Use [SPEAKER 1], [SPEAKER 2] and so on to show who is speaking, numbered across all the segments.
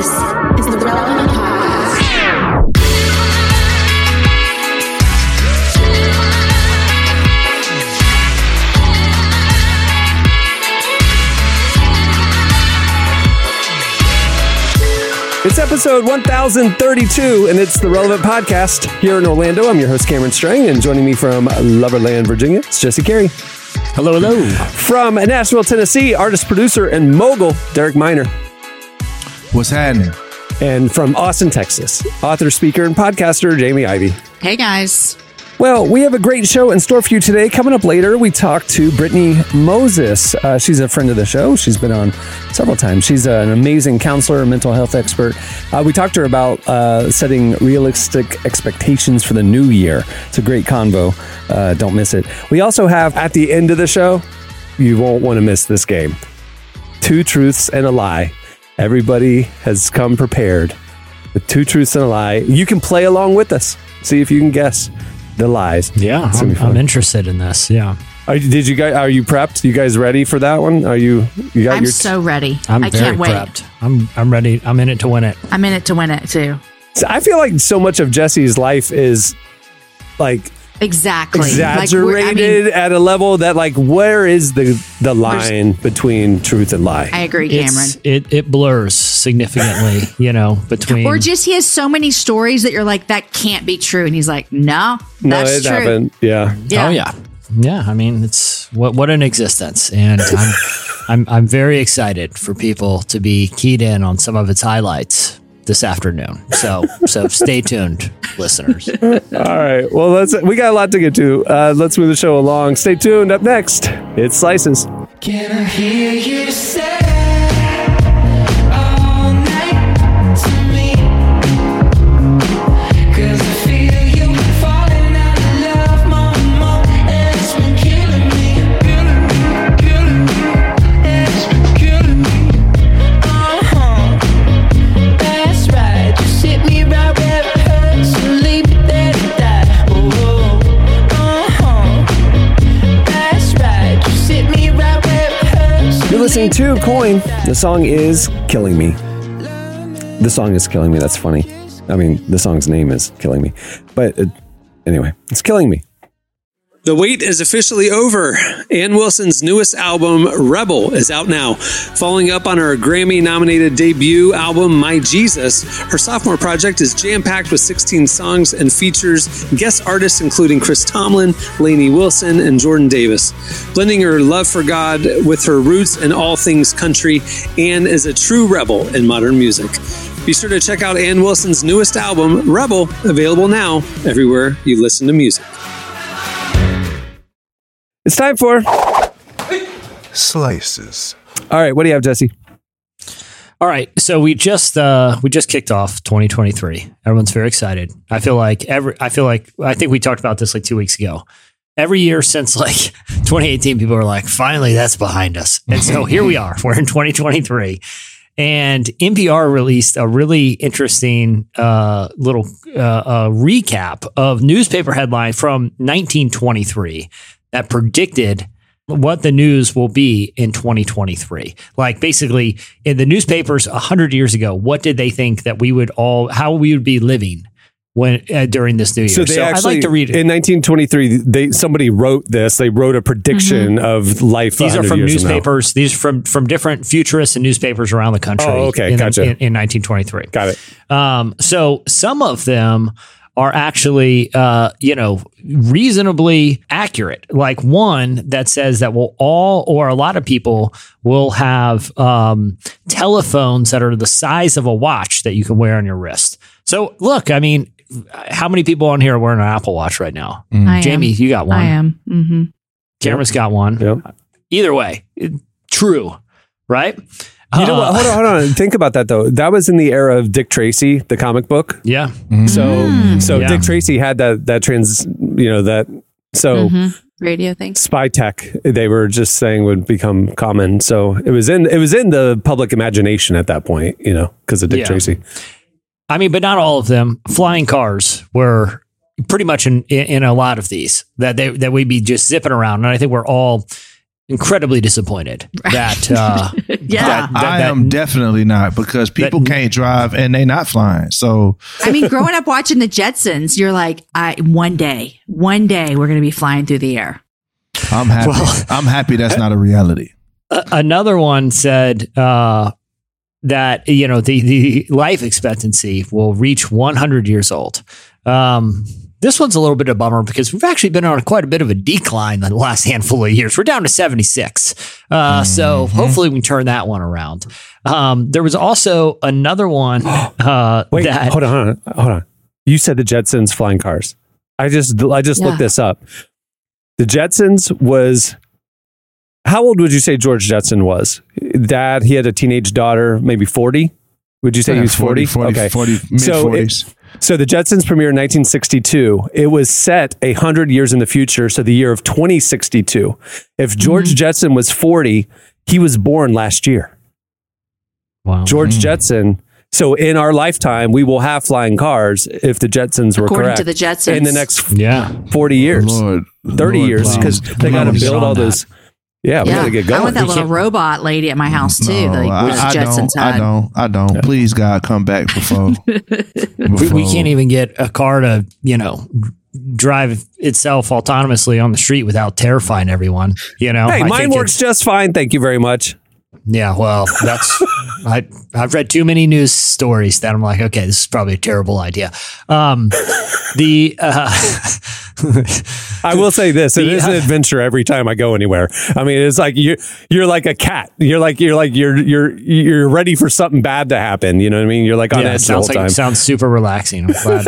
[SPEAKER 1] is the Relevant Podcast.
[SPEAKER 2] It's episode 1032, and it's the Relevant Podcast here in Orlando. I'm your host, Cameron Strang, and joining me from Loverland, Virginia, it's Jesse Carey.
[SPEAKER 3] Hello, hello.
[SPEAKER 2] From Nashville, Tennessee, artist, producer, and mogul, Derek Minor.
[SPEAKER 4] What's happening?
[SPEAKER 2] And from Austin, Texas, author, speaker, and podcaster, Jamie Ivey.
[SPEAKER 5] Hey, guys.
[SPEAKER 2] Well, we have a great show in store for you today. Coming up later, we talk to Brittany Moses. She's a friend of the show. She's been on several times. She's an amazing counselor, mental health expert. We talked to her about setting realistic expectations for the new year. It's a great convo. Don't miss it. We also have, at the end of the show, you won't want to miss this game. 2 truths and a lie. Everybody has come prepared with 2 truths and a lie. You can play along with us. See if you can guess the lies.
[SPEAKER 3] Yeah, I'm interested in this. Yeah.
[SPEAKER 2] Are you prepped? You guys ready for that one?
[SPEAKER 5] I'm so ready. I can't wait.
[SPEAKER 3] Prepped. I'm ready. I'm in it to win it.
[SPEAKER 5] I'm in it to win it too.
[SPEAKER 2] So I feel like so much of Jesse's life is like exaggerated at a level that, like, where is the line between truth and lie?
[SPEAKER 5] I agree, Cameron.
[SPEAKER 3] It blurs significantly, between.
[SPEAKER 5] Or just he has so many stories that you're like, that can't be true, and he's like, no, that's true.
[SPEAKER 2] Happened. Yeah.
[SPEAKER 3] Oh yeah. Yeah. I mean, it's what an existence, and I'm very excited for people to be keyed in on some of its highlights this afternoon. So stay tuned, listeners.
[SPEAKER 2] All right. Well, we got a lot to get to. Let's move the show along. Stay tuned. Up next, it's Slices.
[SPEAKER 6] Can I hear you say all night to me? 'Cause I feel you falling out of love more and more, and it's been killing me. It's been killing me. That's right. Just hit me right where it hurts and leave me there to die. That's right. Just hit me right where it hurts.
[SPEAKER 2] You're listening to Coin. The song is Killing Me. The song is Killing Me. That's funny. I mean, the song's name is Killing Me. But anyway, it's Killing Me. The wait is officially over. Ann Wilson's newest album, Rebel, is out now. Following up on her Grammy-nominated debut album, My Jesus, her sophomore project is jam-packed with 16 songs and features guest artists including Chris Tomlin, Lainey Wilson, and Jordan Davis. Blending her love for God with her roots in all things country, Ann is a true rebel in modern music. Be sure to check out Ann Wilson's newest album, Rebel, available now everywhere you listen to music. It's time for
[SPEAKER 4] Slices.
[SPEAKER 2] All right, what do you have, Jesse?
[SPEAKER 3] All right, so we just kicked off 2023. Everyone's very excited. I think we talked about this like 2 weeks ago. Every year since like 2018, people are like, finally, that's behind us. And so here we are. We're in 2023. And NPR released a really interesting little recap of newspaper headline from 1923 that predicted what the news will be in 2023. Like basically in the newspapers 100 years ago, what did they think that how we would be living when during this new year? So I'd like to read it.
[SPEAKER 2] In 1923, somebody wrote this. They wrote a prediction of life.
[SPEAKER 3] These are from newspapers. These are from different futurists and newspapers around the country.
[SPEAKER 2] Oh, okay. Gotcha.
[SPEAKER 3] In 1923.
[SPEAKER 2] Got it.
[SPEAKER 3] So some of them are actually, reasonably accurate. Like one that says that a lot of people will have telephones that are the size of a watch that you can wear on your wrist. So look, I mean, how many people on here are wearing an Apple Watch right now? Jamie, you got one.
[SPEAKER 5] I am. Mm-hmm.
[SPEAKER 3] Cameron's got one.
[SPEAKER 2] Yep.
[SPEAKER 3] Either way, true, right?
[SPEAKER 2] You know what? Hold on. Think about that though. That was in the era of Dick Tracy, the comic book.
[SPEAKER 3] Yeah.
[SPEAKER 2] So Dick Tracy had that
[SPEAKER 5] radio thing.
[SPEAKER 2] Spy tech, they were just saying would become common. So it was in the public imagination at that point, because of Dick Tracy.
[SPEAKER 3] I mean, but not all of them. Flying cars were pretty much in a lot of these that we'd be just zipping around. And I think we're all incredibly disappointed that
[SPEAKER 5] Yeah.
[SPEAKER 4] I am definitely not, because people can't drive and they not flying. So
[SPEAKER 5] I mean, growing up watching the Jetsons, you're like, one day we're going to be flying through the air.
[SPEAKER 4] I'm happy. I'm happy that's not a reality.
[SPEAKER 3] Another one said that the life expectancy will reach 100 years old. This one's a little bit of a bummer because we've actually been on quite a bit of a decline in the last handful of years. We're down to 76. So hopefully we can turn that one around. There was also another one.
[SPEAKER 2] Wait, hold on. You said the Jetsons flying cars. I just looked this up. The Jetsons was, how old would you say George Jetson was? Dad, he had a teenage daughter, maybe 40. Would you say he was 40?
[SPEAKER 4] 40,
[SPEAKER 2] okay.
[SPEAKER 4] 40, mid-40s.
[SPEAKER 2] So the Jetsons premiered in 1962. It was set 100 years in the future, so the year of 2062. If George Jetson was 40, he was born last year.
[SPEAKER 3] Wow.
[SPEAKER 2] George Jetson. So in our lifetime, we will have flying cars if the Jetsons were
[SPEAKER 5] According
[SPEAKER 2] correct.
[SPEAKER 5] to the Jetsons.
[SPEAKER 2] In the next 40
[SPEAKER 4] Oh,
[SPEAKER 2] years.
[SPEAKER 4] Lord,
[SPEAKER 2] 30 years, because they got to
[SPEAKER 3] Please.
[SPEAKER 2] build all those. Yeah, we got to get going.
[SPEAKER 5] I want that little robot lady at my house too.
[SPEAKER 4] No,
[SPEAKER 5] Which Jetsons had.
[SPEAKER 4] I don't.
[SPEAKER 2] Yeah.
[SPEAKER 4] Please, God, come back before.
[SPEAKER 3] We can't even get a car to, drive itself autonomously on the street without terrifying everyone.
[SPEAKER 2] Hey,
[SPEAKER 3] I
[SPEAKER 2] mine
[SPEAKER 3] think
[SPEAKER 2] works just fine. Thank you very much.
[SPEAKER 3] Yeah, well, that's I've read too many news stories that I'm like, okay, this is probably a terrible idea.
[SPEAKER 2] I will say this: it is an adventure every time I go anywhere. I mean, it's like you're like a cat. You're ready for something bad to happen. You know what I mean? You're like on edge the whole time.
[SPEAKER 3] Sounds super relaxing. I'm glad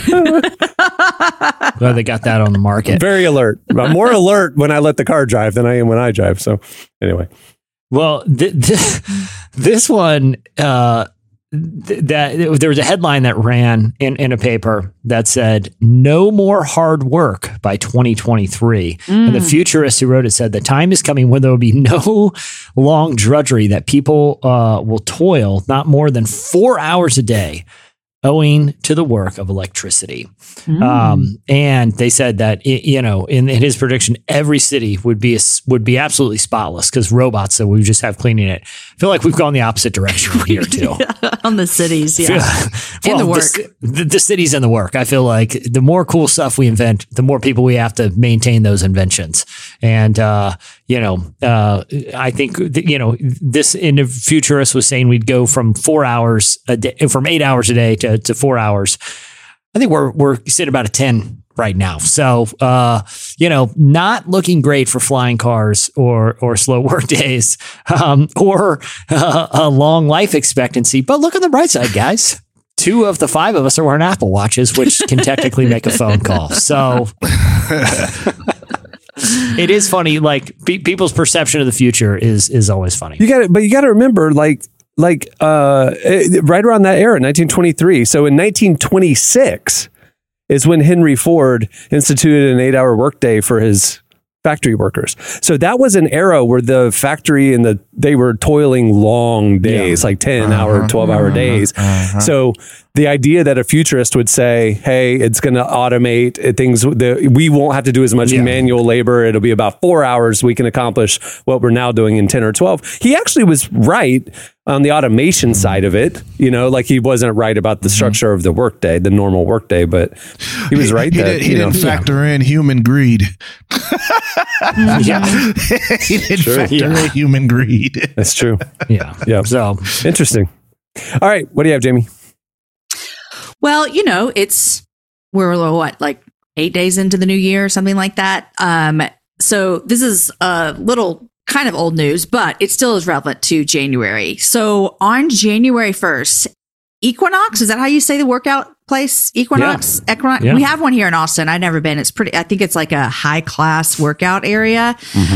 [SPEAKER 3] they got that on the market.
[SPEAKER 2] Very alert. I'm more alert when I let the car drive than I am when I drive. So anyway.
[SPEAKER 3] Well, this one, that there was a headline that ran in a paper that said, "No more hard work by 2023." And the futurist who wrote it said, "The time is coming when there will be no long drudgery, that people will toil not more than 4 hours a day, owing to the work of electricity." And they said that, in his prediction, every city would be absolutely spotless because robots that we just have cleaning it. I feel like we've gone the opposite direction here too.
[SPEAKER 5] On the cities, yeah.
[SPEAKER 3] Well,
[SPEAKER 5] and the work.
[SPEAKER 3] The cities and the work. I feel like the more cool stuff we invent, the more people we have to maintain those inventions. And, I think, this in the futurist was saying we'd go from 4 hours a day, from 8 hours a day to 4 hours. I think we're sitting about a 10 right now. So, not looking great for flying cars or slow work days, or a long life expectancy. But look on the bright side, guys. 2 of the 5 of us are wearing Apple Watches, which can technically make a phone call. So it is funny. Like people's perception of the future is always funny.
[SPEAKER 2] You got to remember, right around that era, 1923. So in 1926 is when Henry Ford instituted an 8-hour workday for his factory workers. So that was an era where the factory and they were toiling long days, like 10-hour, 12-hour days. So the idea that a futurist would say, hey, it's going to automate things, we won't have to do as much manual labor. It'll be about 4 hours. We can accomplish what we're now doing in 10 or 12. He actually was right on the automation side of it. Like he wasn't right about the structure of the workday, the normal workday, but he was right.
[SPEAKER 4] He didn't factor in human greed. He didn't factor in human greed.
[SPEAKER 2] That's true.
[SPEAKER 3] Yeah. So
[SPEAKER 2] interesting. All right. What do you have, Jamie?
[SPEAKER 5] Well, we're like 8 days into the new year or something like that. So this is a little kind of old news, but it still is relevant to January. So on January 1st, Equinox, is that how you say the workout place? Equinox?
[SPEAKER 3] Yeah.
[SPEAKER 5] Equinox?
[SPEAKER 3] Yeah.
[SPEAKER 5] We have one here in Austin. I've never been. It's pretty, I think it's like a high class workout area.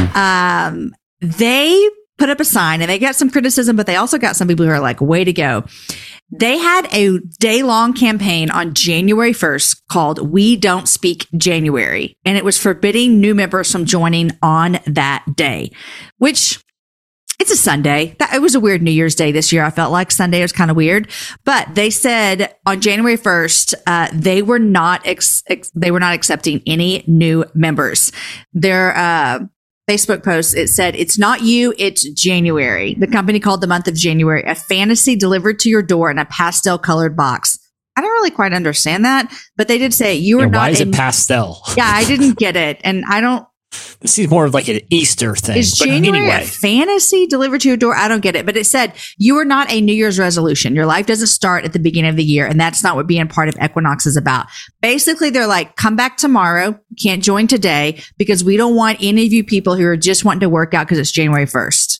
[SPEAKER 5] They put up a sign and they got some criticism, but they also got some people who are like, way to go. They had a day-long campaign on January 1st called We Don't Speak January, and it was forbidding new members from joining on that day, which it's a Sunday. It was a weird New Year's Day this year. I felt like Sunday was kind of weird, but they said on January 1st, they were not accepting any new members. Facebook post, it said, "It's not you, it's January." The company called the month of January a fantasy delivered to your door in a pastel colored box. I don't really quite understand that, but they did say you are not.
[SPEAKER 3] Why is it pastel?
[SPEAKER 5] Yeah, I didn't get it. And I don't.
[SPEAKER 3] This seems more of like an Easter thing.
[SPEAKER 5] Is
[SPEAKER 3] but
[SPEAKER 5] January
[SPEAKER 3] anyway.
[SPEAKER 5] a fantasy delivered to your door? I don't get it. But it said you are not a New Year's resolution. Your life doesn't start at the beginning of the year. And that's not what being part of Equinox is about. Basically, they're like, come back tomorrow. Can't join today because we don't want any of you people who are just wanting to work out because it's January 1st.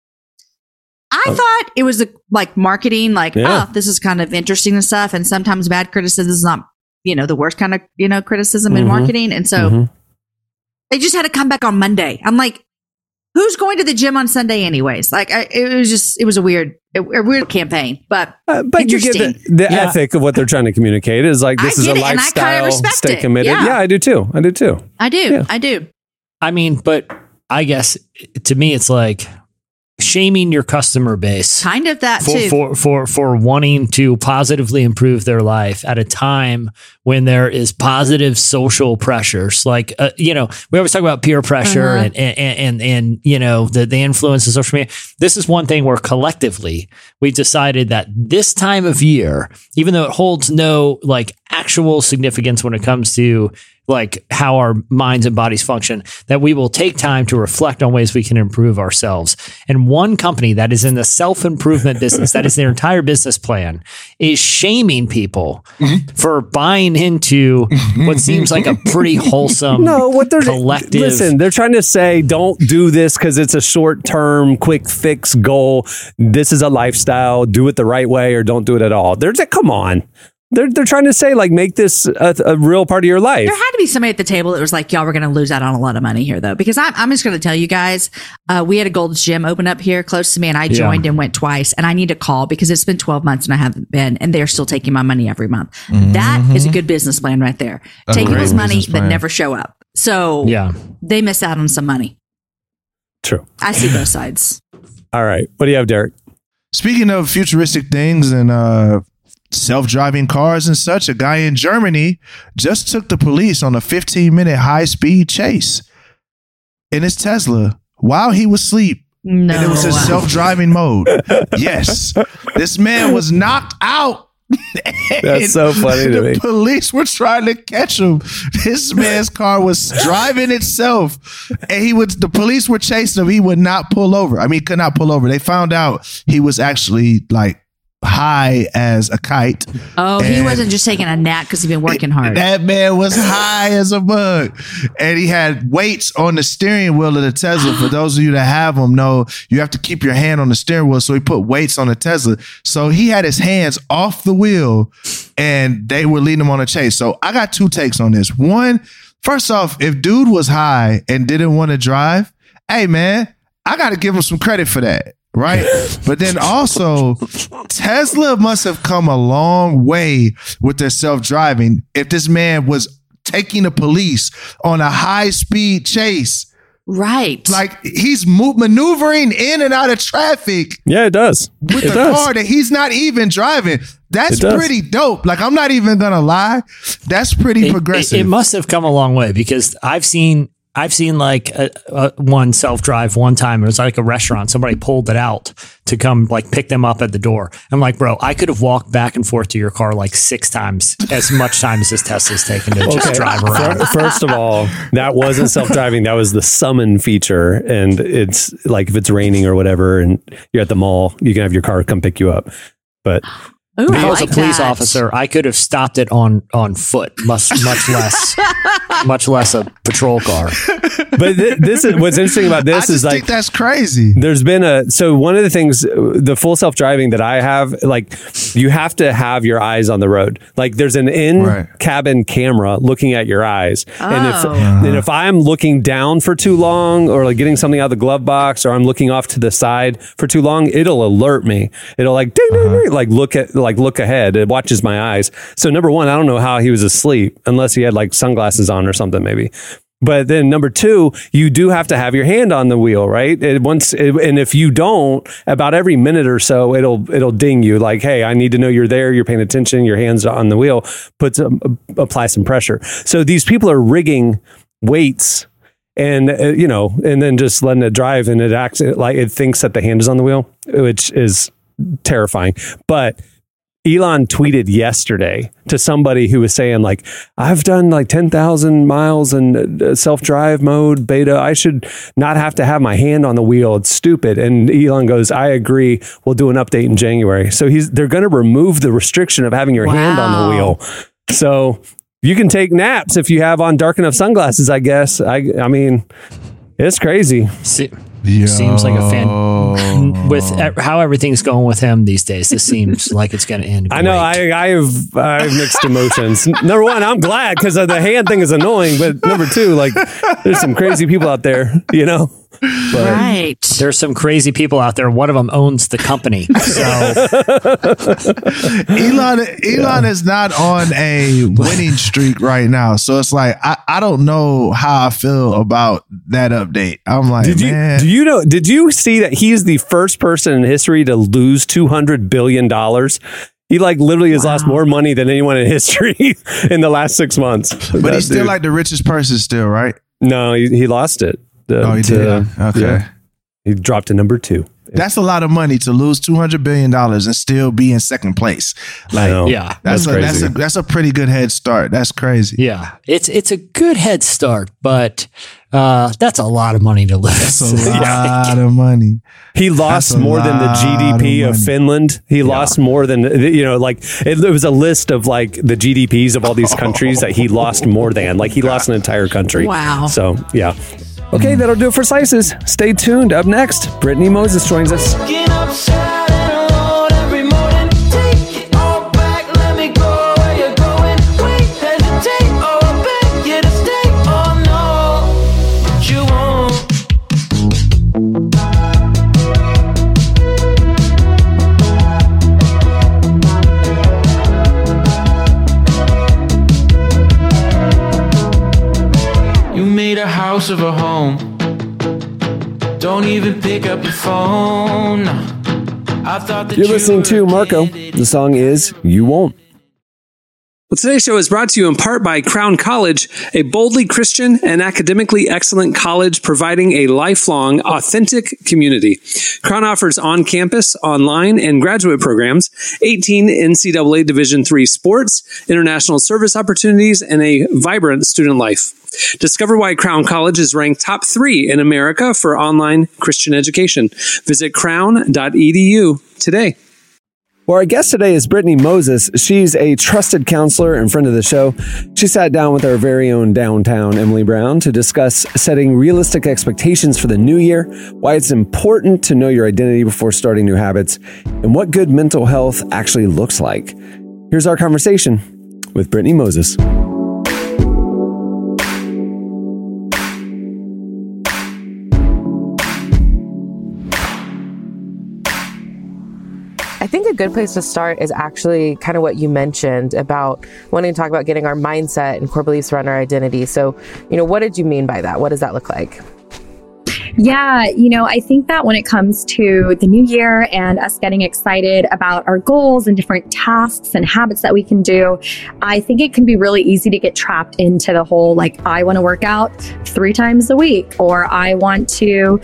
[SPEAKER 5] I thought it was like marketing, like, oh, this is kind of interesting and stuff. And sometimes bad criticism is not, the worst kind of, criticism in marketing. And so they just had to come back on Monday. I'm like, who's going to the gym on Sunday anyways? Like, it was a weird campaign, but
[SPEAKER 2] you get the ethic of what they're trying to communicate is like, this is a lifestyle, stay committed. Yeah, I do too. I do.
[SPEAKER 3] I mean, but I guess to me, it's like shaming your customer base,
[SPEAKER 5] kind of that too,
[SPEAKER 3] for wanting to positively improve their life at a time when there is positive social pressures. Like, we always talk about peer pressure and the influence of social media. This is one thing where collectively we've decided that this time of year, even though it holds no like actual significance when it comes to like how our minds and bodies function, that we will take time to reflect on ways we can improve ourselves. And one company that is in the self-improvement business, that is their entire business plan, is shaming people for buying into what seems like a pretty wholesome collective.
[SPEAKER 2] Listen, they're trying to say, don't do this because it's a short-term, quick fix goal. This is a lifestyle. Do it the right way or don't do it at all. Come on. They're trying to say, like, make this a real part of your life.
[SPEAKER 5] There had to be somebody at the table that was like, y'all, we're going to lose out on a lot of money here, though. Because I'm just going to tell you guys, we had a Gold's Gym open up here close to me, and I joined and went twice. And I need to call because it's been 12 months and I haven't been, and they're still taking my money every month. That is a good business plan right there. Take people's money that never show up. So they miss out on some money.
[SPEAKER 2] True.
[SPEAKER 5] I see both sides.
[SPEAKER 2] All right. What do you have, Derek?
[SPEAKER 4] Speaking of futuristic things and self-driving cars and such, a guy in Germany just took the police on a 15-minute high-speed chase in his Tesla while he was asleep. No. And it was his self-driving mode. Yes. This man was knocked out.
[SPEAKER 2] That's so funny to me.
[SPEAKER 4] The police were trying to catch him. This man's car was driving itself, and the police were chasing him. He would not pull over. I mean, could not pull over. They found out he was actually like high as a kite.
[SPEAKER 5] Oh, he wasn't just taking a nap because he'd been working hard.
[SPEAKER 4] That man was high as a bug, and he had weights on the steering wheel of the Tesla. For those of you that have them, know you have to keep your hand on the steering wheel. So he put weights on the Tesla. So he had his hands off the wheel, and they were leading him on a chase. So I got two takes on this. One, first off, if dude was high and didn't want to drive, hey man, I got to give him some credit for that. Right. But then also, Tesla must have come a long way with their self-driving if this man was taking the police on a high-speed chase.
[SPEAKER 5] Right.
[SPEAKER 4] Like he's maneuvering in and out of traffic.
[SPEAKER 2] Yeah, it does.
[SPEAKER 4] With the car that he's not even driving. That's pretty dope. Like, I'm not even going to lie. That's pretty progressive.
[SPEAKER 3] It must have come a long way because I've seen like one self-drive one time. It was like a restaurant. Somebody pulled it out to come like pick them up at the door. I'm like, bro, I could have walked back and forth to your car like 6 times as much time as this Tesla's taken to just drive around.
[SPEAKER 2] First of all, that wasn't self-driving. That was the summon feature. And it's like if it's raining or whatever and you're at the mall, you can have your car come pick you up. But
[SPEAKER 3] if I was a police officer, I could have stopped it on foot, much less a patrol car.
[SPEAKER 2] But this is what's interesting about this is like,
[SPEAKER 4] think that's crazy.
[SPEAKER 2] There's been so one of the things, the full self-driving that I have, like you have to have your eyes on the road. Like there's an in-cabin camera looking at your eyes. And if I'm looking down for too long or like getting something out of the glove box or I'm looking off to the side for too long, it'll alert me. It'll like, ding, ding, ding, like look ahead. It watches my eyes. So number one, I don't know how he was asleep unless he had like sunglasses on or something maybe. But then number two, you do have to have your hand on the wheel, right? And if you don't, about every minute or so, it'll ding you like, hey, I need to know you're there. You're paying attention. Your hand's on the wheel. Apply some pressure. So these people are rigging weights and and then just letting it drive, and it acts like it thinks that the hand is on the wheel, which is terrifying. But Elon tweeted yesterday to somebody who was saying, like, I've done like 10,000 miles in self-drive mode beta. I should not have to have my hand on the wheel. It's stupid. And Elon goes, I agree. We'll do an update in January. So they're going to remove the restriction of having your hand on the wheel. So you can take naps if you have on dark enough sunglasses, I guess. I mean, it's crazy.
[SPEAKER 3] Seems like a fan with how everything's going with him these days. This seems like it's going to end. Great.
[SPEAKER 2] I know. I have mixed emotions. Number one, I'm glad because the hand thing is annoying. But number two, like, there's some crazy people out there, But
[SPEAKER 5] Right.
[SPEAKER 3] There's some crazy people out there. One of them owns the company. So
[SPEAKER 4] Elon is not on a winning streak right now. So it's like, I don't know how I feel about that update. I'm like, man.
[SPEAKER 2] Did you see that he's the first person in history to lose $200 billion? He literally has lost more money than anyone in history in the last 6 months.
[SPEAKER 4] But he's still like the richest person still, right?
[SPEAKER 2] No, he lost it.
[SPEAKER 4] He did. Okay.
[SPEAKER 2] Yeah. He dropped to number 2.
[SPEAKER 4] That's a lot of money to lose $200 billion and still be in second place. That's
[SPEAKER 2] crazy.
[SPEAKER 4] That's a pretty good head start. That's crazy.
[SPEAKER 3] yeah, it's a good head start, but that's a lot of money to lose.
[SPEAKER 4] That's a lot of money.
[SPEAKER 2] He lost more than the GDP of Finland. He lost more than, it was a list of like the GDPs of all these countries that he lost more than. Like he lost an entire country.
[SPEAKER 5] Wow.
[SPEAKER 2] So, yeah. Okay, that'll do it for Slices. Stay tuned. Up next, Brittany Moses joins us.
[SPEAKER 6] Get upside and alone every morning. Take it all back, let me go where you're going. Wait, hesitate, oh, I beg you to stay. Oh no, but you won't. You made a house of a home. Don't even pick up your phone. I thought that
[SPEAKER 2] You're listening to Marco. The song is You Won't.
[SPEAKER 7] Well, today's show is brought to you in part by Crown College, a boldly Christian and academically excellent college providing a lifelong, authentic community. Crown offers on-campus, online, and graduate programs, 18 NCAA Division III sports, international service opportunities, and a vibrant student life. Discover why Crown College is ranked top 3 in America for online Christian education. Visit crown.edu today.
[SPEAKER 2] Well, our guest today is Brittany Moses. She's a trusted counselor and friend of the show. She sat down with our very own downtown Emily Brown to discuss setting realistic expectations for the new year, why it's important to know your identity before starting new habits, and what good mental health actually looks like. Here's our conversation with Brittany Moses.
[SPEAKER 8] I think a good place to start is actually kind of what you mentioned about wanting to talk about getting our mindset and core beliefs around our identity. So, what did you mean by that? What does that look like?
[SPEAKER 9] Yeah, I think that when it comes to the new year and us getting excited about our goals and different tasks and habits that we can do, I think it can be really easy to get trapped into the whole, like, I want to work out 3 times a week, or I want to,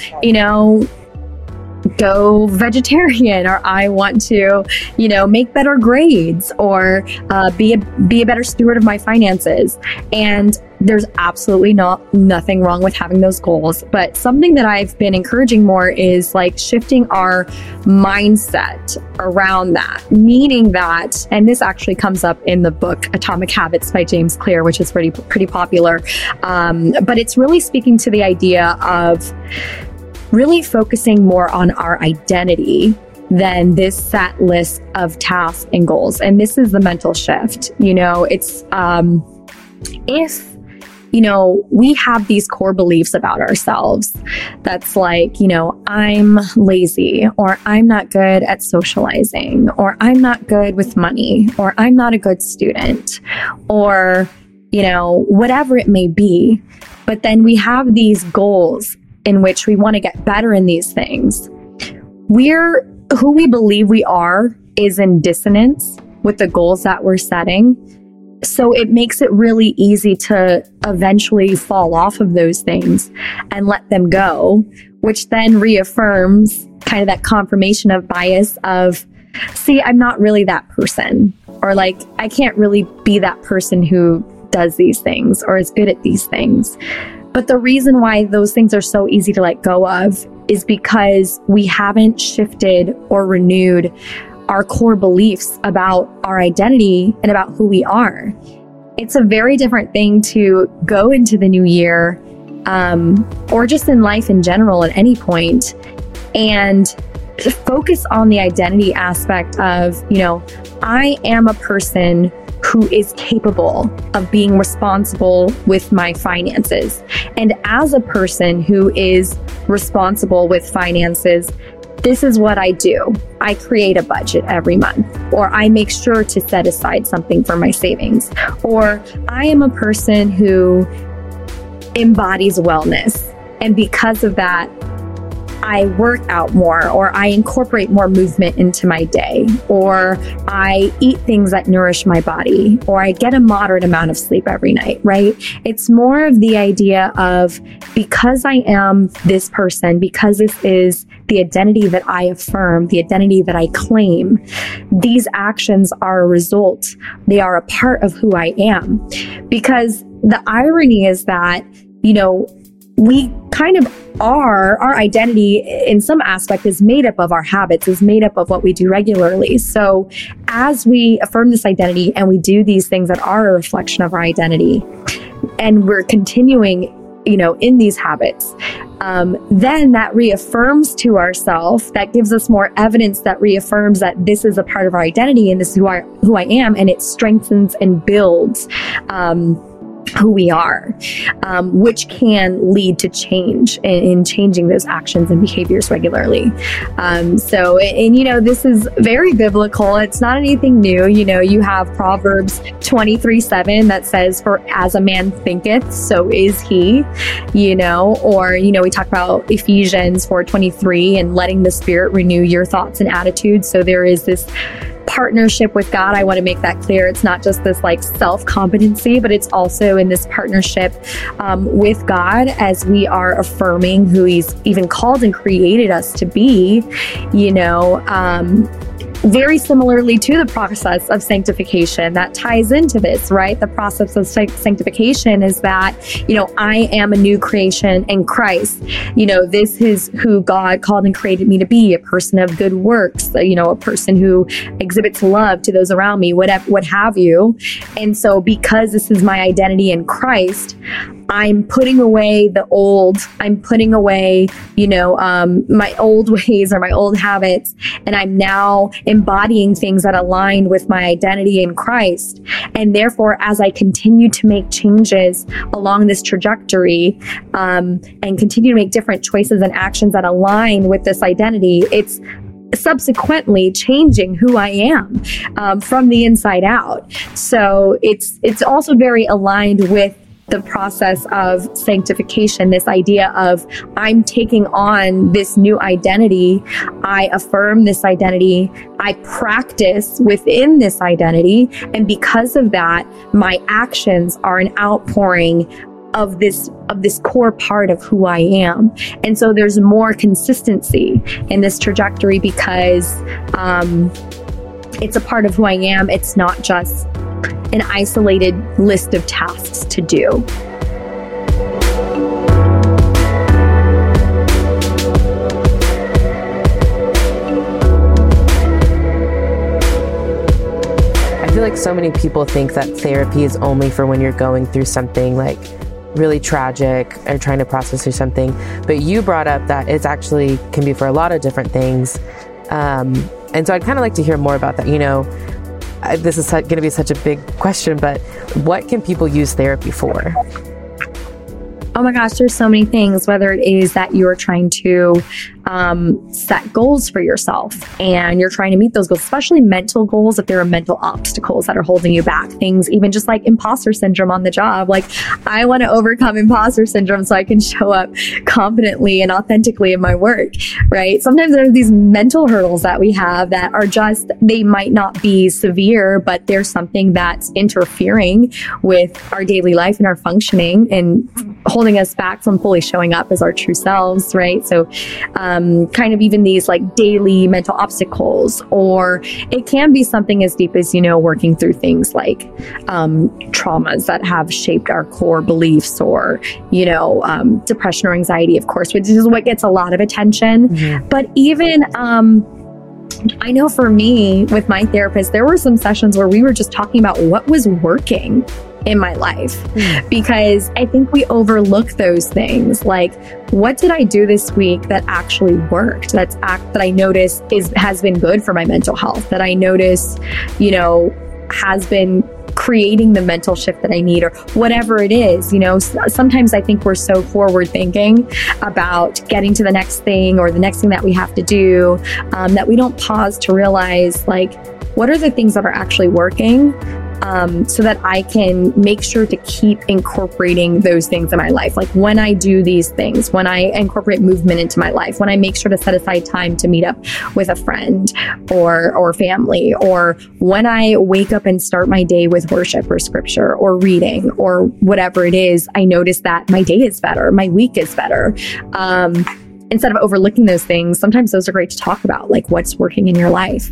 [SPEAKER 9] go vegetarian, or I want to, make better grades, or be a better steward of my finances. And there's absolutely nothing wrong with having those goals. But something that I've been encouraging more is like shifting our mindset around that, meaning that, and this actually comes up in the book Atomic Habits by James Clear, which is pretty popular. But it's really speaking to the idea of really focusing more on our identity than this set list of tasks and goals. And this is the mental shift. It's if we have these core beliefs about ourselves that's like, I'm lazy, or I'm not good at socializing, or I'm not good with money, or I'm not a good student, or, whatever it may be. But then we have these goals in which we want to get better in these things. Who we believe we are is in dissonance with the goals that we're setting. So it makes it really easy to eventually fall off of those things and let them go, which then reaffirms kind of that confirmation of bias of, see, I'm not really that person, or like, I can't really be that person who does these things or is good at these things. But the reason why those things are so easy to let go of is because we haven't shifted or renewed our core beliefs about our identity and about who we are. It's a very different thing to go into the new year, or just in life in general at any point, and focus on the identity aspect of, I am a person who is capable of being responsible with my finances. And as a person who is responsible with finances, this is what I do. I create a budget every month, or I make sure to set aside something for my savings, or I am a person who embodies wellness. And because of that, I work out more, or I incorporate more movement into my day, or I eat things that nourish my body, or I get a moderate amount of sleep every night, right? It's more of the idea of, because I am this person, because this is the identity that I affirm, the identity that I claim, these actions are a result. They are a part of who I am. Because the irony is that, we kind of our identity in some aspect is made up of our habits, is made up of what we do regularly. So as we affirm this identity and we do these things that are a reflection of our identity, and we're continuing, in these habits, then that reaffirms to ourselves, that gives us more evidence that reaffirms that this is a part of our identity and this is who I am, and it strengthens and builds who we are, which can lead to change in changing those actions and behaviors regularly. This is very biblical. It's not anything new. You have Proverbs 23:7 that says, "For as a man thinketh, so is he," we talk about Ephesians 4:23 and letting the Spirit renew your thoughts and attitudes. So there is this partnership with God. I want to make that clear. It's not just this like self-competency, but it's also in this partnership with God as we are affirming who He's even called and created us to be, very similarly to the process of sanctification that ties into this, right? The process of sanctification is that, I am a new creation in Christ. This is who God called and created me to be, a person of good works, a person who exhibits love to those around me, what have you. And so because this is my identity in Christ, I'm putting away the old, I'm putting away, my old ways or my old habits, and I'm now embodying things that align with my identity in Christ. And therefore, as I continue to make changes along this trajectory, and continue to make different choices and actions that align with this identity, it's subsequently changing who I am from the inside out. So it's also very aligned with the process of sanctification, this idea of I'm taking on this new identity, I affirm this identity, I practice within this identity, and because of that, my actions are an outpouring of this core part of who I am. And so there's more consistency in this trajectory because it's a part of who I am. It's not just an isolated list of tasks to do.
[SPEAKER 8] I feel like so many people think that therapy is only for when you're going through something like really tragic or trying to process through something. But you brought up that it's actually can be for a lot of different things. And so I'd kind of like to hear more about that. This is going to be such a big question, but what can people use therapy for?
[SPEAKER 9] Oh my gosh, there's so many things, whether it is that you're trying to set goals for yourself and you're trying to meet those goals, especially mental goals, if there are mental obstacles that are holding you back, things even just like imposter syndrome on the job. Like, I want to overcome imposter syndrome so I can show up confidently and authentically in my work, right? Sometimes there are these mental hurdles that we have that are just, they might not be severe, but there's something that's interfering with our daily life and our functioning and holding us back from fully showing up as our true selves, right? So kind of even these like daily mental obstacles, or it can be something as deep as, working through things like traumas that have shaped our core beliefs, or, depression or anxiety, of course, which is what gets a lot of attention. Mm-hmm. But even I know for me, with my therapist, there were some sessions where we were just talking about what was working in my life, because I think we overlook those things. Like, what did I do this week that actually worked? That I notice has been good for my mental health, that I notice, has been creating the mental shift that I need, or whatever it is. Sometimes I think we're so forward thinking about getting to the next thing or the next thing that we have to do, that we don't pause to realize, like, what are the things that are actually working, so that I can make sure to keep incorporating those things in my life. Like, when I do these things, when I incorporate movement into my life, when I make sure to set aside time to meet up with a friend or family, or when I wake up and start my day with worship or scripture or reading or whatever it is, I notice that my day is better, my week is better. Instead of overlooking those things, sometimes those are great to talk about, like what's working in your life.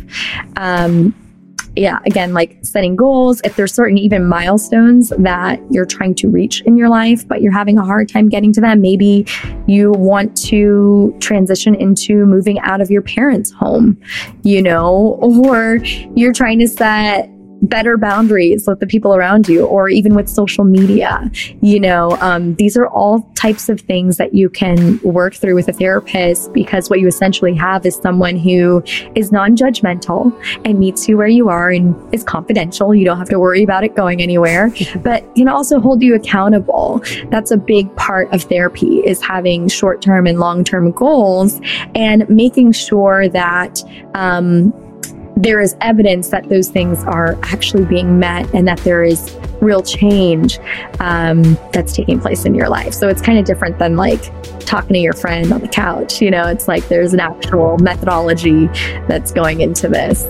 [SPEAKER 9] Again, like setting goals. If there's certain even milestones that you're trying to reach in your life, but you're having a hard time getting to them, maybe you want to transition into moving out of your parents' home, or you're trying to set better boundaries with the people around you, or even with social media. These are all types of things that you can work through with a therapist, because what you essentially have is someone who is non-judgmental and meets you where you are and is confidential. You don't have to worry about it going anywhere, but can also hold you accountable. That's a big part of therapy, is having short-term and long-term goals and making sure that there is evidence that those things are actually being met and that there is real change that's taking place in your life. So it's kind of different than like talking to your friend on the couch. It's like there's an actual methodology that's going into this.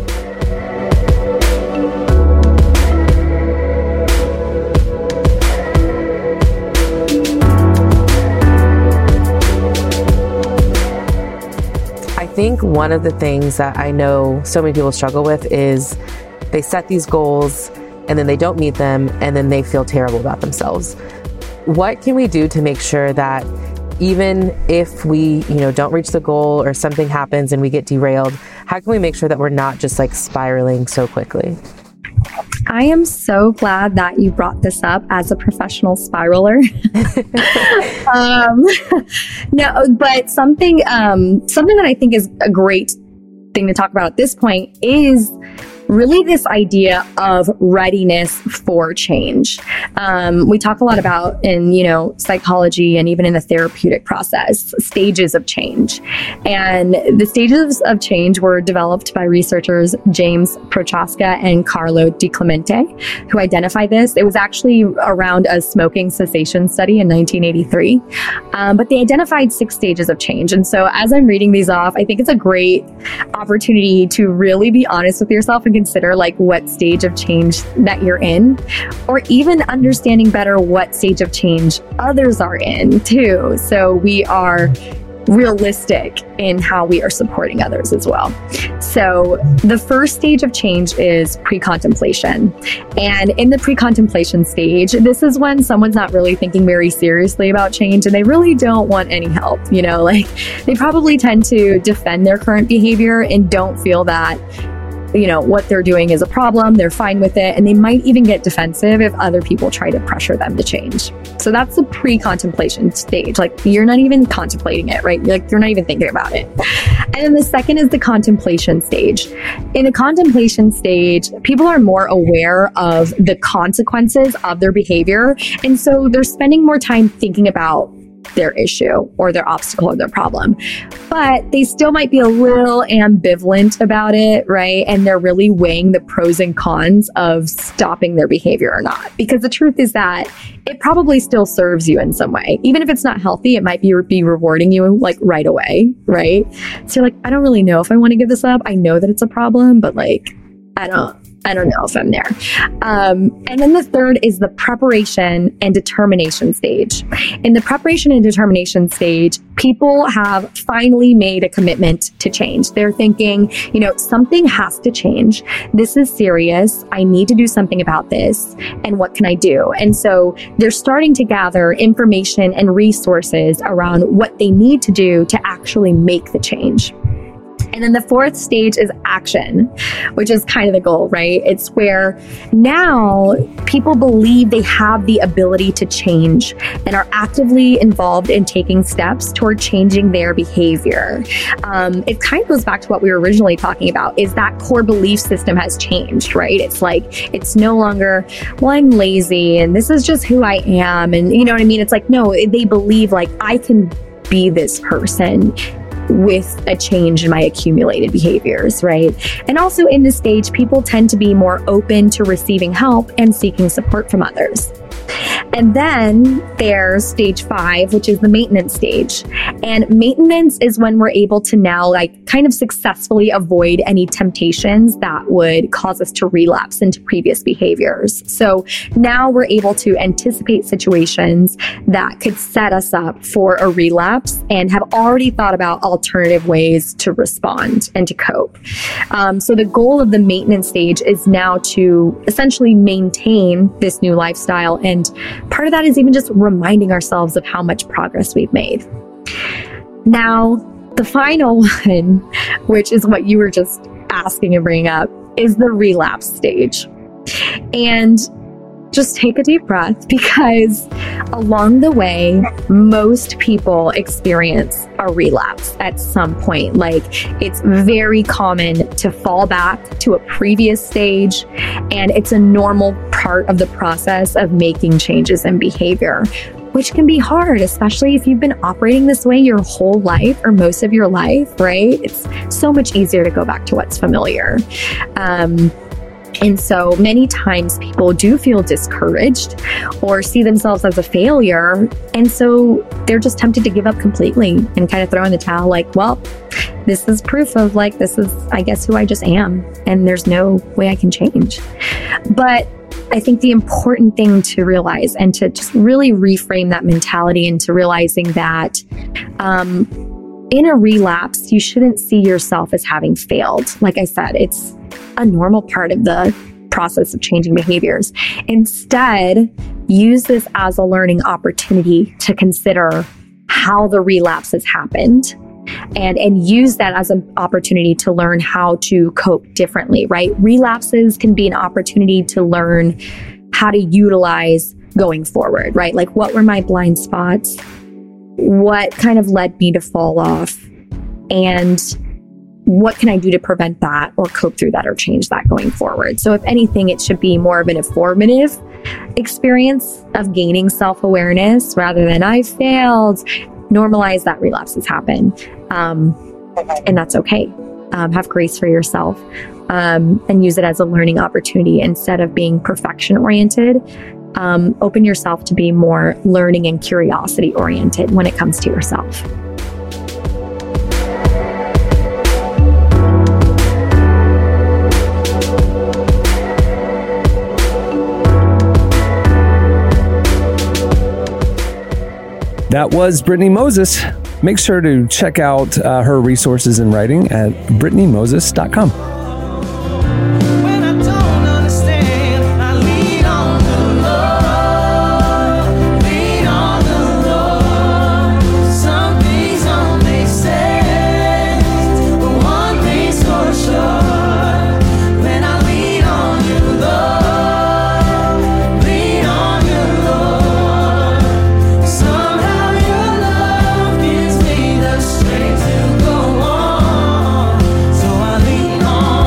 [SPEAKER 8] I think one of the things that I know so many people struggle with is they set these goals and then they don't meet them and then they feel terrible about themselves. What can we do to make sure that even if we, don't reach the goal or something happens and we get derailed, how can we make sure that we're not just like spiraling so quickly?
[SPEAKER 9] I am so glad that you brought this up as a professional spiraler. No, but something that I think is a great thing to talk about at this point is really this idea of readiness for change. We talk a lot about in, psychology and even in the therapeutic process, stages of change. And the stages of change were developed by researchers James Prochaska and Carlo Di Clemente, who identified this. It was actually around a smoking cessation study in 1983. But they identified 6 stages of change. And so as I'm reading these off, I think it's a great opportunity to really be honest with yourself and consider like what stage of change that you're in, or even understanding better what stage of change others are in too. So we are realistic in how we are supporting others as well. So the first stage of change is pre-contemplation. And in the pre-contemplation stage, this is when someone's not really thinking very seriously about change and they really don't want any help. They probably tend to defend their current behavior and don't feel that what they're doing is a problem. They're fine with it. And they might even get defensive if other people try to pressure them to change. So that's the pre-contemplation stage. Like, you're not even contemplating it, right? You're not even thinking about it. And then the second is the contemplation stage. In the contemplation stage, people are more aware of the consequences of their behavior. And so they're spending more time thinking about their issue or their obstacle or their problem. But they still might be a little ambivalent about it, right? And they're really weighing the pros and cons of stopping their behavior or not. Because the truth is that it probably still serves you in some way. Even if it's not healthy, it might be rewarding you like right away, right? So you're like, I don't really know if I want to give this up. I know that it's a problem, but like, I don't know if I'm there. And then the third is the preparation and determination stage. In the preparation and determination stage, people have finally made a commitment to change. They're thinking, something has to change. This is serious. I need to do something about this. And what can I do? And so they're starting to gather information and resources around what they need to do to actually make the change. And then the fourth stage is action, which is kind of the goal, right? It's where now people believe they have the ability to change and are actively involved in taking steps toward changing their behavior. It kind of goes back to what we were originally talking about, is that core belief system has changed, right? It's like, it's no longer, well, I'm lazy and this is just who I am. And you know what I mean? It's like, no, they believe like I can be this person with a change in my accumulated behaviors, right? And also in this stage, people tend to be more open to receiving help and seeking support from others. And then there's stage 5, which is the maintenance stage. And maintenance is when we're able to now like kind of successfully avoid any temptations that would cause us to relapse into previous behaviors. So now we're able to anticipate situations that could set us up for a relapse and have already thought about alternative ways to respond and to cope. So the goal of the maintenance stage is now to essentially maintain this new lifestyle. And part of that is even just reminding ourselves of how much progress we've made. Now, the final one, which is what you were just asking and bringing up, is the relapse stage. And just take a deep breath, because along the way, most people experience a relapse at some point. Like, it's very common to fall back to a previous stage, and it's a normal part of the process of making changes in behavior, which can be hard, especially if you've been operating this way your whole life or most of your life, right? It's so much easier to go back to what's familiar. And so many times people do feel discouraged or see themselves as a failure. And so they're just tempted to give up completely and kind of throw in the towel like, well, this is proof of like, this is, I guess, who I just am. And there's no way I can change. But I think the important thing to realize and to just really reframe that mentality into realizing that in a relapse, you shouldn't see yourself as having failed. Like I said, it's a normal part of the process of changing behaviors. Instead, use this as a learning opportunity to consider how the relapse has happened and use that as an opportunity to learn how to cope differently, right? Relapses can be an opportunity to learn how to utilize going forward, right? Like, what were my blind spots? What kind of led me to fall off? And what can I do to prevent that or cope through that or change that going forward? So if anything, it should be more of an informative experience of gaining self-awareness rather than I failed. Normalize that relapses happen. And that's okay. Have grace for yourself and use it as a learning opportunity instead of being perfection oriented. Open yourself to be more learning and curiosity oriented when it comes to yourself.
[SPEAKER 2] That was Brittany Moses. Make sure to check out her resources and writing at BrittanyMoses.com.
[SPEAKER 6] When I don't understand, I lean on the Lord, lean on the Lord. Some things don't make sense, but one thing's for sure. When I lean on you, Lord, lean on you, Lord. Somehow your love gives me the strength to go on. So I lean on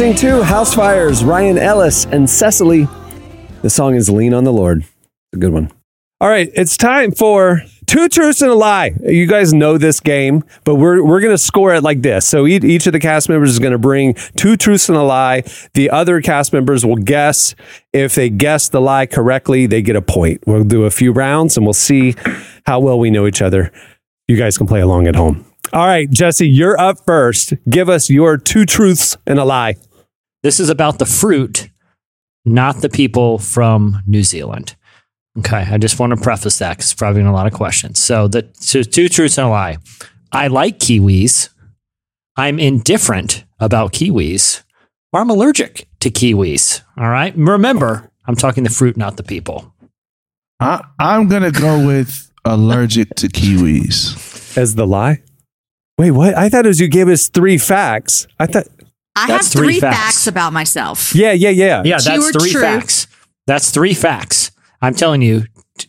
[SPEAKER 2] listening to House Fires, Ryan Ellis and Cecily. The song is Lean on the Lord. It's a good one. All right, it's time for Two Truths and a Lie. You guys know this game, but we're going to score it like this. So each of the cast members is going to bring two truths and a lie. The other cast members will guess. If they guess the lie correctly, they get a point. We'll do a few rounds and we'll see how well we know each other. You guys can play along at home. All right, Jesse, you're up first. Give us your two truths and a lie.
[SPEAKER 3] This is about the fruit, not the people from New Zealand. Okay, I just want to preface that because it's probably been a lot of questions. So two truths and a lie. I like kiwis. I'm indifferent about kiwis. Or I'm allergic to kiwis. All right? Remember, I'm talking the fruit, not the people.
[SPEAKER 4] I'm going to go with allergic to kiwis.
[SPEAKER 2] As the lie? Wait, what? I thought it was you gave us three facts. I
[SPEAKER 5] have three facts about myself.
[SPEAKER 2] Yeah.
[SPEAKER 3] Yeah, that's
[SPEAKER 5] Two
[SPEAKER 3] three
[SPEAKER 5] true.
[SPEAKER 3] facts. That's three facts. I'm telling you.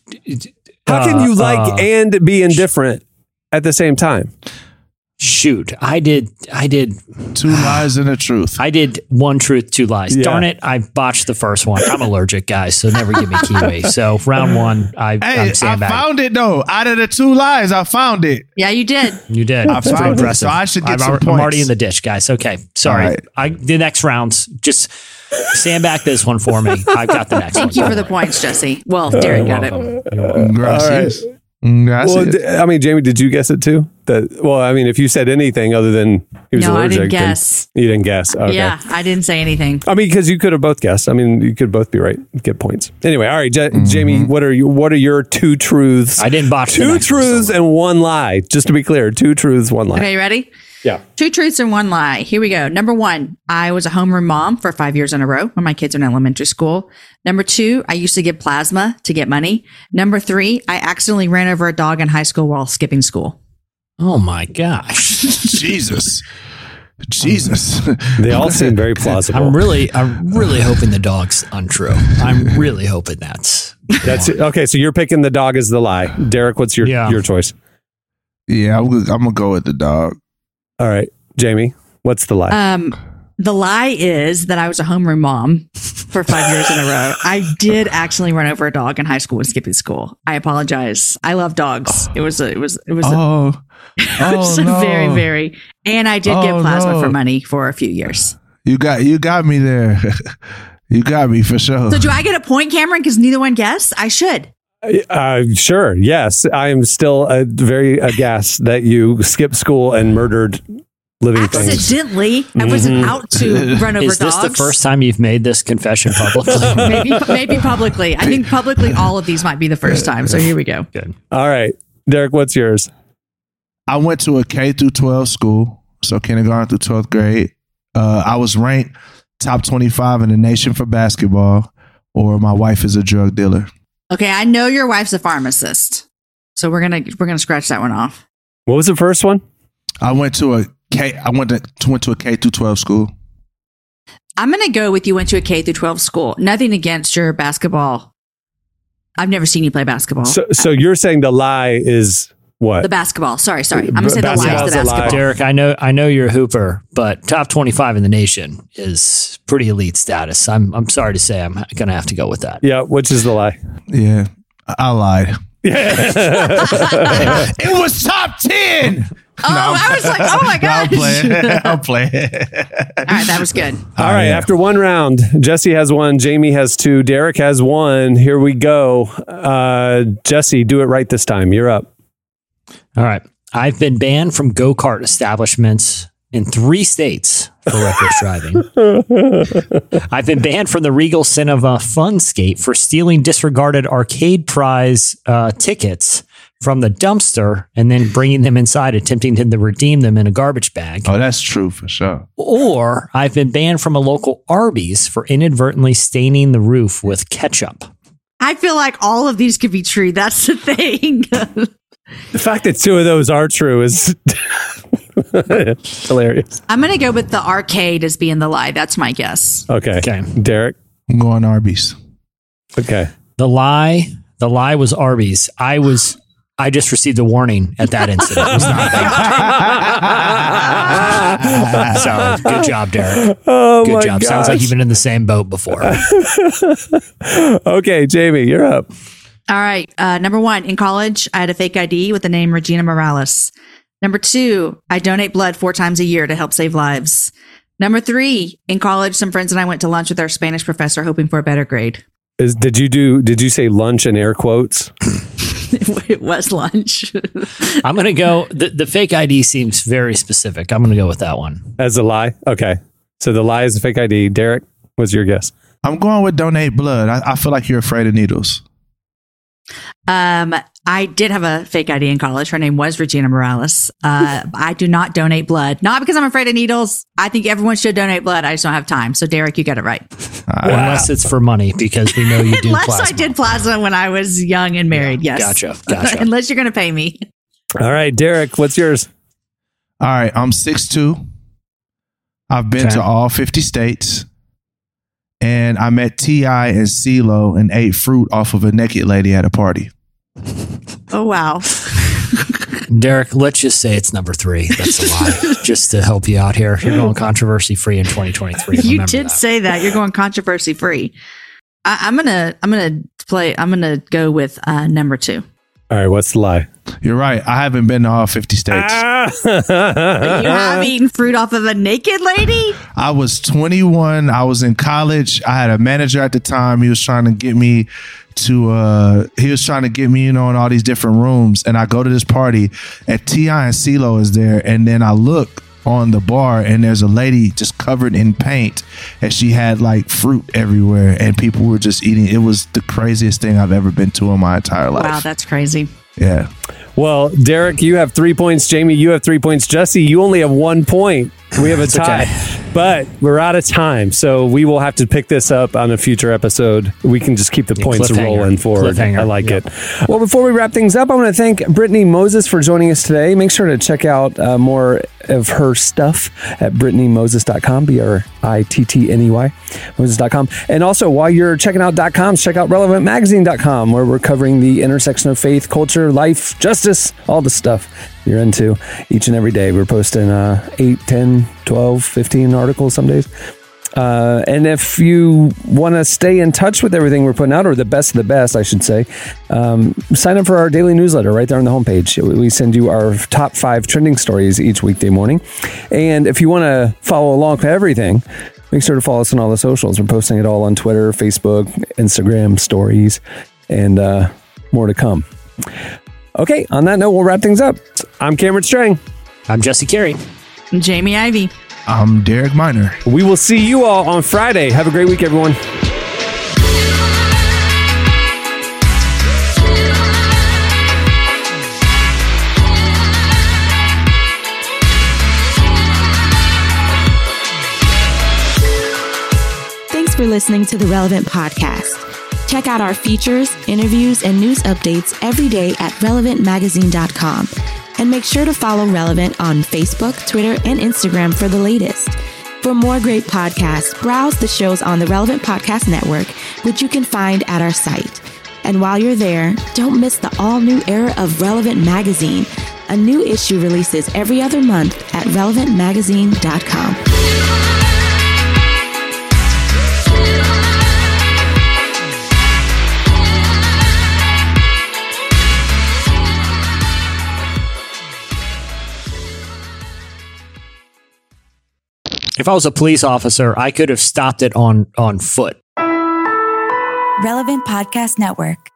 [SPEAKER 2] How can you like and be indifferent at the same time?
[SPEAKER 3] Shoot, I did.
[SPEAKER 4] Two lies and a truth.
[SPEAKER 3] I did one truth, two lies.
[SPEAKER 2] Yeah.
[SPEAKER 3] Darn it, I botched the first one. I'm allergic, guys, so never give me kiwi. So round one, I'm
[SPEAKER 4] I
[SPEAKER 3] sandbagging.
[SPEAKER 4] found it though. Out of the two lies, I found it.
[SPEAKER 5] Yeah, you did.
[SPEAKER 3] You did.
[SPEAKER 4] I
[SPEAKER 3] It's pretty
[SPEAKER 4] found it,
[SPEAKER 3] impressive.
[SPEAKER 4] so I should get
[SPEAKER 3] I'm,
[SPEAKER 4] some
[SPEAKER 3] I'm
[SPEAKER 4] points.
[SPEAKER 3] already in the ditch, guys. Okay, sorry.
[SPEAKER 4] All right.
[SPEAKER 3] The next rounds, just sandbag this one for me. I've got the next one.
[SPEAKER 5] Thank you for the points, Jesse. Well, Derek got it.
[SPEAKER 4] Gracias.
[SPEAKER 2] Well,
[SPEAKER 4] Gracias.
[SPEAKER 2] Jamie, did you guess it too? If you said anything other than he was
[SPEAKER 5] No, I
[SPEAKER 2] allergic,
[SPEAKER 5] didn't
[SPEAKER 2] then
[SPEAKER 5] guess.
[SPEAKER 2] You didn't guess. Okay.
[SPEAKER 5] Yeah, I didn't say anything.
[SPEAKER 2] Because you could have both guessed. You could both be right. Get points. Anyway, all right, Jamie, what are your two truths?
[SPEAKER 3] I didn't botch the
[SPEAKER 2] two
[SPEAKER 3] next one,
[SPEAKER 2] truths and one lie. Just to be clear, two truths, one lie.
[SPEAKER 5] Okay, you ready?
[SPEAKER 2] Yeah.
[SPEAKER 5] Two truths and one lie. Here we go. Number one, I was a homeroom mom for 5 years in a row when my kids were in elementary school. Number two, I used to give plasma to get money. Number three, I accidentally ran over a dog in high school while skipping school.
[SPEAKER 3] Oh my gosh.
[SPEAKER 4] Jesus.
[SPEAKER 2] They all seem very plausible.
[SPEAKER 3] I'm really hoping the dog's untrue. I'm really hoping that's
[SPEAKER 2] it. Okay, so you're picking the dog as the lie. Derek, what's your choice?
[SPEAKER 4] Yeah, I'm gonna go with the dog.
[SPEAKER 2] All right, Jamie, what's the lie?
[SPEAKER 5] The lie is that I was a homeroom mom for 5 years in a row. I did actually run over a dog in high school and skipping school. I apologize. I love dogs. It was very, very, and I did get plasma for money for a few years.
[SPEAKER 4] You got me there. You got me for sure.
[SPEAKER 5] So do I get a point, Cameron? Because neither one guessed? I should.
[SPEAKER 2] Sure. Yes. I am still very aghast that you skipped school and murdered living things.
[SPEAKER 5] Accidentally. I wasn't out to run over
[SPEAKER 3] Is this
[SPEAKER 5] dogs.
[SPEAKER 3] the first time you've made this confession publicly?
[SPEAKER 5] maybe publicly. I think publicly all of these might be the first time. So here we go.
[SPEAKER 3] Good.
[SPEAKER 2] All right. Derek, what's yours?
[SPEAKER 4] I went to a K through 12 school, so kindergarten through 12th grade. I was ranked top 25 in the nation for basketball, or my wife is a drug dealer.
[SPEAKER 5] Okay, I know your wife's a pharmacist. So we're gonna scratch that one off.
[SPEAKER 2] What was the first one?
[SPEAKER 4] I went to a K through 12 school.
[SPEAKER 5] I'm gonna go with you went to a K through 12 school. Nothing against your basketball. I've never seen you play basketball.
[SPEAKER 2] So you're saying the lie is what?
[SPEAKER 5] The basketball. Sorry. I'm gonna say the lie is the
[SPEAKER 2] Basketball's a lie.
[SPEAKER 5] basketball.
[SPEAKER 3] Derek, I know you're a hooper, but top 25 in the nation is pretty elite status. I'm sorry to say I'm going to have to go with that.
[SPEAKER 2] Yeah, which is the lie?
[SPEAKER 4] Yeah, I lied. It was top 10.
[SPEAKER 5] I was like, oh my gosh.
[SPEAKER 4] I'll play it.
[SPEAKER 5] All right, that was good.
[SPEAKER 2] All right, after one round, Jesse has one, Jamie has two, Derek has one. Here we go. Jesse, do it right this time. You're up.
[SPEAKER 3] All right. I've been banned from go-kart establishments in 3 states for reckless driving. I've been banned from the Regal Cinema Funscape for stealing disregarded arcade prize tickets from the dumpster and then bringing them inside, attempting to redeem them in a garbage bag.
[SPEAKER 4] Oh, that's true for sure.
[SPEAKER 3] Or I've been banned from a local Arby's for inadvertently staining the roof with ketchup.
[SPEAKER 5] I feel like all of these could be true. That's the thing.
[SPEAKER 2] The fact that 2 of those are true is hilarious.
[SPEAKER 5] I'm going to go with the arcade as being the lie. That's my guess.
[SPEAKER 2] Okay. Derek?
[SPEAKER 4] I'm going Arby's.
[SPEAKER 2] Okay.
[SPEAKER 3] The lie was Arby's. I was I just received a warning at that incident. It was not so good job, Derek.
[SPEAKER 2] Oh,
[SPEAKER 3] Good
[SPEAKER 2] my
[SPEAKER 3] job.
[SPEAKER 2] gosh.
[SPEAKER 3] Sounds like you've been in the same boat before.
[SPEAKER 2] Okay, Jamie, you're up.
[SPEAKER 5] All right. Number 1, in college, I had a fake ID with the name Regina Morales. Number 2, I donate blood 4 times a year to help save lives. Number 3, in college, some friends and I went to lunch with our Spanish professor hoping for a better grade.
[SPEAKER 2] Did you say lunch in air quotes?
[SPEAKER 5] It was lunch.
[SPEAKER 3] I'm going to go. The fake ID seems very specific. I'm going to go with that one.
[SPEAKER 2] As a lie? Okay. So the lie is a fake ID. Derek, what's your guess?
[SPEAKER 4] I'm going with donate blood. I feel like you're afraid of needles.
[SPEAKER 5] I did have a fake ID in college. Her name was Regina Morales. I do not donate blood. Not because I'm afraid of needles. I think everyone should donate blood. I just don't have time. So, Derek, you got it right.
[SPEAKER 3] Unless it's for money, because we know you do
[SPEAKER 5] Unless
[SPEAKER 3] plasma.
[SPEAKER 5] I did plasma when I was young and married. Yes.
[SPEAKER 3] Gotcha.
[SPEAKER 5] Unless you're going to pay me.
[SPEAKER 2] All right, Derek, what's yours?
[SPEAKER 4] All right, I'm 6'2". I've been to all 50 states. And I met T.I. and CeeLo and ate fruit off of a naked lady at a party.
[SPEAKER 5] Oh, wow.
[SPEAKER 3] Derek, let's just say it's number 3. That's a lie. Just to help you out here. You're going controversy free in 2023.
[SPEAKER 5] You
[SPEAKER 3] Remember
[SPEAKER 5] did
[SPEAKER 3] that.
[SPEAKER 5] say that. You're going controversy free. I'm gonna go with number 2.
[SPEAKER 2] All right, what's the lie?
[SPEAKER 4] You're right. I haven't been to all 50 states.
[SPEAKER 5] You have eaten fruit off of a naked lady?
[SPEAKER 4] I was 21. I was in college. I had a manager at the time. He was trying to get me in all these different rooms. And I go to this party and T.I. and CeeLo is there. And then I look on the bar and there's a lady just covered in paint and she had like fruit everywhere and people were just eating. It was the craziest thing I've ever been to in my entire life.
[SPEAKER 5] Wow, that's crazy.
[SPEAKER 4] Yeah.
[SPEAKER 2] Well, Derek, you have 3 points. Jamie, you have 3 points. Jesse, you only have 1 point. We have a tie, but we're out of time. So we will have to pick this up on a future episode. We can just keep the points rolling forward. I like it. Well, before we wrap things up, I want to thank Brittany Moses for joining us today. Make sure to check out more of her stuff at BrittanyMoses.com, BRITTNEY, Moses.com. And also, while you're checking out .coms, check out RelevantMagazine.com, where we're covering the intersection of faith, culture, life, justice, all the stuff you're into each and every day. We're posting 8, 10, 12, 15 articles some days. And if you want to stay in touch with everything we're putting out, or the best of the best, I should say, sign up for our daily newsletter right there on the homepage. We send you our top 5 trending stories each weekday morning. And if you want to follow along with everything, make sure to follow us on all the socials. We're posting it all on Twitter, Facebook, Instagram, stories, and more to come. Okay, on that note, we'll wrap things up. I'm Cameron Strang.
[SPEAKER 3] I'm Jesse Carey.
[SPEAKER 5] I'm Jamie Ivey.
[SPEAKER 4] I'm Derek Miner.
[SPEAKER 2] We will see you all on Friday. Have a great week, everyone.
[SPEAKER 1] Thanks for listening to the Relevant Podcast. Check out our features, interviews, and news updates every day at relevantmagazine.com. And make sure to follow Relevant on Facebook, Twitter, and Instagram for the latest. For more great podcasts, browse the shows on the Relevant Podcast Network, which you can find at our site. And while you're there, don't miss the all-new era of Relevant Magazine. A new issue releases every other month at relevantmagazine.com.
[SPEAKER 3] If I was a police officer, I could have stopped it on foot.
[SPEAKER 10] Relevant Podcast Network.